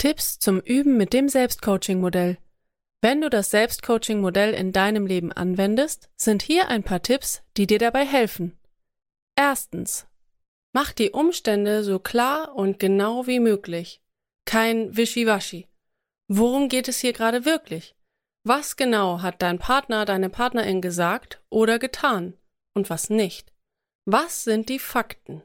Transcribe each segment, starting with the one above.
Tipps zum Üben mit dem Selbstcoaching-Modell. Wenn du das Selbstcoaching-Modell in deinem Leben anwendest, sind hier ein paar Tipps, die dir dabei helfen. Erstens. Mach die Umstände so klar und genau wie möglich. Kein Wischiwaschi. Worum geht es hier gerade wirklich? Was genau hat dein Partner, deine Partnerin gesagt oder getan und was nicht? Was sind die Fakten?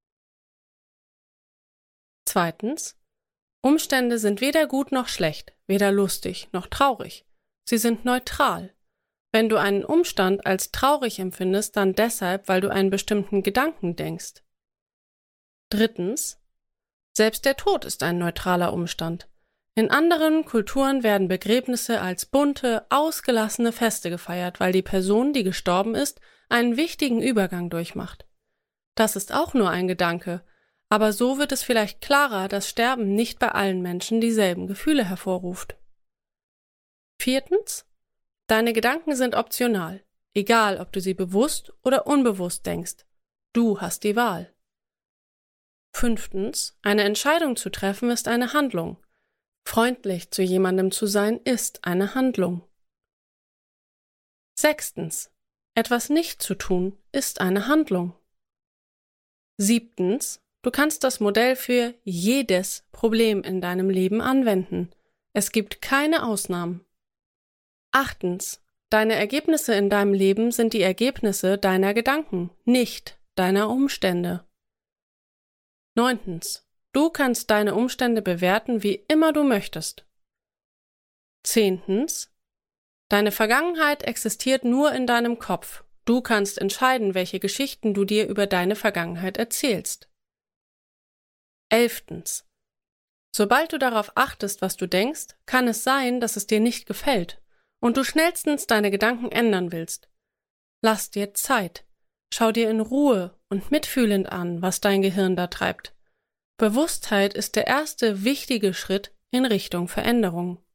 Zweitens. Umstände sind weder gut noch schlecht, weder lustig noch traurig. Sie sind neutral. Wenn du einen Umstand als traurig empfindest, dann deshalb, weil du einen bestimmten Gedanken denkst. Drittens. Selbst der Tod ist ein neutraler Umstand. In anderen Kulturen werden Begräbnisse als bunte, ausgelassene Feste gefeiert, weil die Person, die gestorben ist, einen wichtigen Übergang durchmacht. Das ist auch nur ein Gedanke, aber so wird es vielleicht klarer, dass Sterben nicht bei allen Menschen dieselben Gefühle hervorruft. Viertens. Deine Gedanken sind optional, egal ob du sie bewusst oder unbewusst denkst. Du hast die Wahl. Fünftens. Eine Entscheidung zu treffen ist eine Handlung. Freundlich zu jemandem zu sein ist eine Handlung. Sechstens. Etwas nicht zu tun ist eine Handlung. Siebtens. Du kannst das Modell für jedes Problem in deinem Leben anwenden. Es gibt keine Ausnahmen. Achtens. Deine Ergebnisse in deinem Leben sind die Ergebnisse deiner Gedanken, nicht deiner Umstände. Neuntens. Du kannst deine Umstände bewerten, wie immer du möchtest. Zehntens. Deine Vergangenheit existiert nur in deinem Kopf. Du kannst entscheiden, welche Geschichten du dir über deine Vergangenheit erzählst. 11. Sobald du darauf achtest, was du denkst, kann es sein, dass es dir nicht gefällt und du schnellstens deine Gedanken ändern willst. Lass dir Zeit. Schau dir in Ruhe und mitfühlend an, was dein Gehirn da treibt. Bewusstheit ist der erste wichtige Schritt in Richtung Veränderung.